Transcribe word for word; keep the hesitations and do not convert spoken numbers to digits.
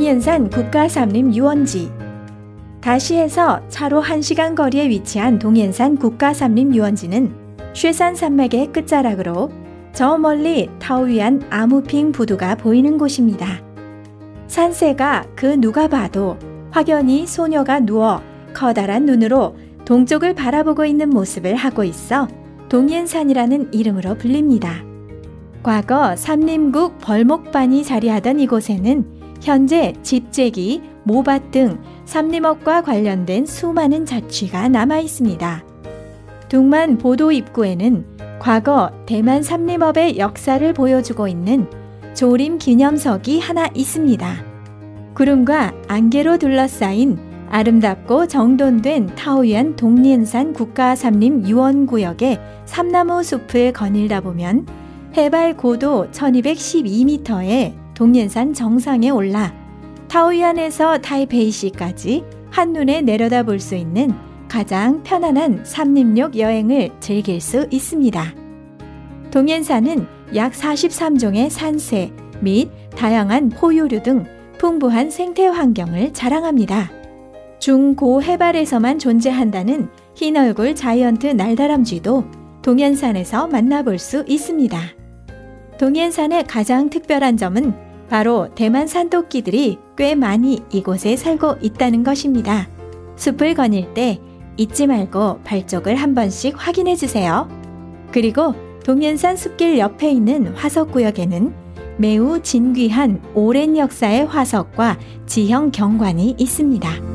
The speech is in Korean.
동옌산 국가삼림유원지. 가시에서 차로 한 시간 거리에 위치한 동옌산 국가삼림유원지는 쉐산 산맥의 끝자락으로 저 멀리 타오유안 아무핑 부두가 보이는 곳입니다. 산세가 그 누가 봐도 확연히 소녀가 누워 커다란 눈으로 동쪽을 바라보고 있는 모습을 하고 있어 동옌산이라는 이름으로 불립니다. 과거 삼림국 벌목반이 자리하던 이곳에는 현재 집재기, 모밭 등 삼림업과 관련된 수많은 자취가 남아 있습니다. 둥만 보도 입구에는 과거 대만 삼림업의 역사를 보여주고 있는 조림 기념석이 하나 있습니다. 구름과 안개로 둘러싸인 아름답고 정돈된 타오유안 동옌산 국가삼림유원구역의 삼나무 숲을 거닐다 보면 해발 고도 천이백십이 미터의 동옌산 정상에 올라 타오유안에서 타이페이시까지 한눈에 내려다볼 수 있는 가장 편안한 삼림욕 여행을 즐길 수 있습니다. 동옌산은 약 사십삼 종의 산새 및 다양한 포유류 등 풍부한 생태 환경을 자랑합니다. 중고 해발에서만 존재한다는 흰얼굴 자이언트 날다람쥐도 동옌산에서 만나볼 수 있습니다. 동옌산의 가장 특별한 점은 바로 대만 산토끼들이 꽤 많이 이곳에 살고 있다는 것입니다. 숲을 거닐 때 잊지 말고 발쪽을 한 번씩 확인해 주세요. 그리고 동옌산 숲길 옆에 있는 화석구역에는 매우 진귀한 오랜 역사의 화석과 지형 경관이 있습니다.